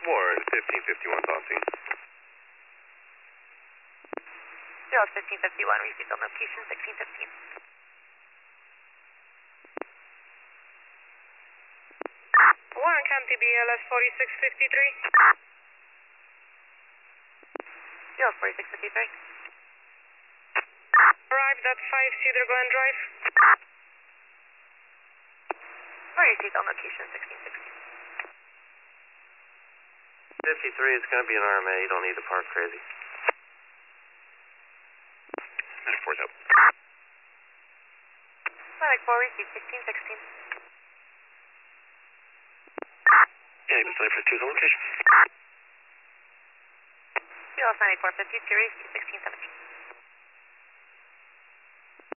Warren, 1551 Saucy. Jaws 1551, received on location 1615. Warren County BLS 4653. Jaws 4653. Arrived at 5 Cedar Glen Drive. Received on location 1616. 53 is going to be an RMA. You don't need to park crazy. 94's up. Atlantic 4, received 1616. Yeah, he was 94's on location. Jaws 9452, received 1617.